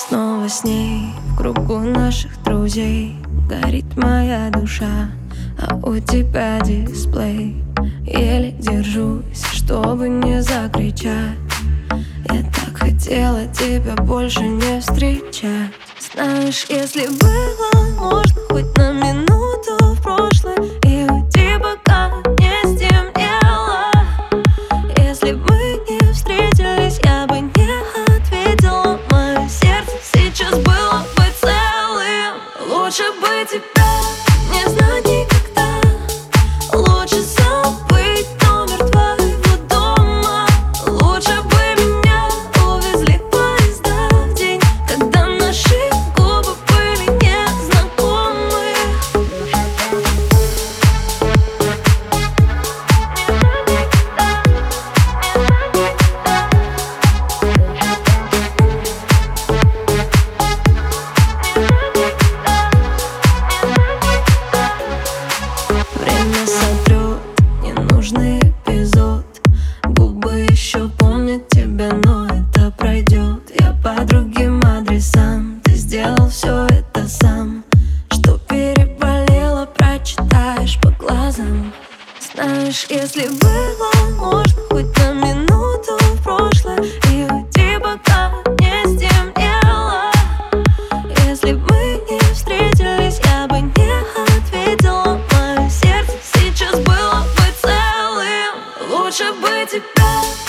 снова с ней в кругу наших друзей. Горит моя душа, а у тебя дисплей. Еле держусь, чтобы не закричать. Я так хотела тебя больше не встречать. Знаешь, если было можно хоть на минуту в прошлое и уйти, пока не стемнело. Если бы мы не встретились, я бы не ответила. Мое сердце сейчас было бы целым. Лучше бы тебя не знать никогда. Лучше забыть номер твоего дома. Лучше бы меня увезли поезда в день, когда наши губы были незнакомы. Время сотрет ненужный эпизод. Губы еще помнят тебя, но это пройдет. Я по другим адресам, ты сделал все это сам. Что переболело, прочитаешь по глазам. Знаешь, если было можно хоть на минуту в прошлое и уйти, пока не стемнело. Если бы мы не встретились, я бы не ответила. Мое сердце сейчас было бы целым. Лучше бы тебя